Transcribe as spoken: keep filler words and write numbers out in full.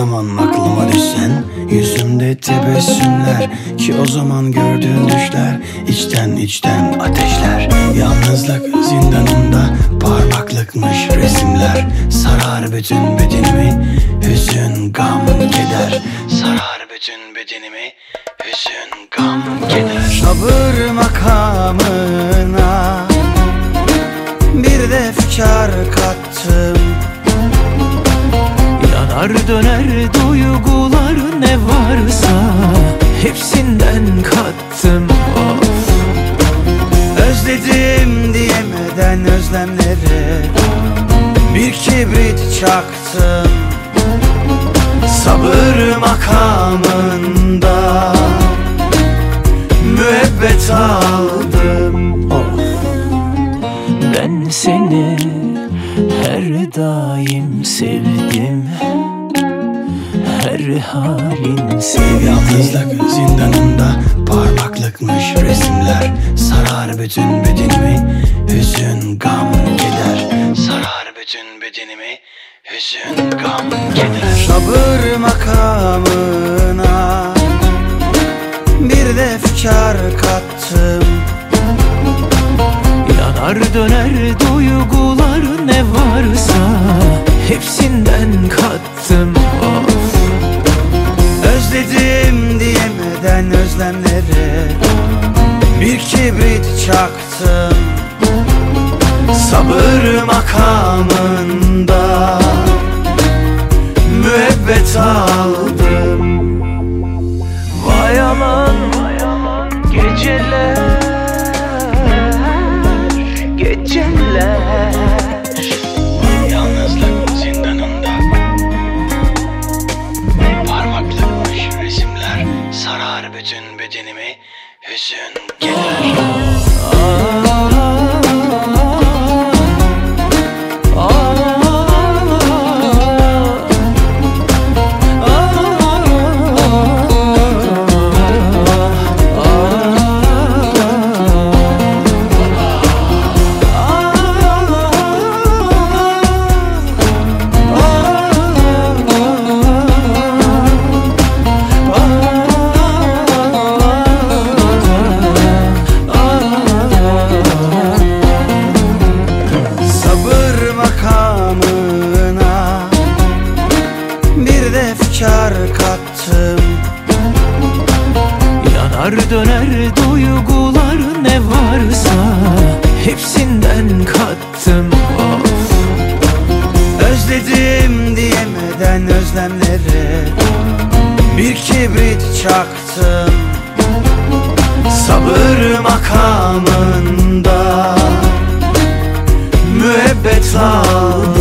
zaman aklıma düşsen, yüzümde tebessümler, ki o zaman gördüğün düşler içten içten ateşler. Yalnızlık zindanında parmaklıkmış resimler, sarar bütün bedenimi hüzün, gam, keder. Sarar bütün bedenimi hüzün, gam, keder. Sabır makamına bir de efkar kattım. Yanar döner duygular ne varsa hepsinden kattım. Of. Özledim diyemeden özlemlere bir kibrit çaktım. Sabır makamında müebbet aldım. Of. Ben seni her daim sevdim, her halin sevdim. Yalnızlık zindanında parmaklıkmış resimler, sarar bütün bedenimi hüzün, gam, keder. Sarar bütün bedenimi hüzün, gam, keder. Sabır makamına bir de efkar kattım. Yanar döner duygular ne varsa hepsinden kattım. Of. Özledim diyemeden özlemlere bir kibrit çaktım. Sabır makamında müebbet aldım. Vay aman geceler, geceler. Yalnızlık zindanında parmaklıkmış resimler, sarar bütün bedenimi hüzün, keder. Bir de efkar kattım. Yanar döner duygular ne varsa hepsinden kattım. Of. Özledim diyemeden özlemlere bir kibrit çaktım. Sabır makamında müebbet aldım.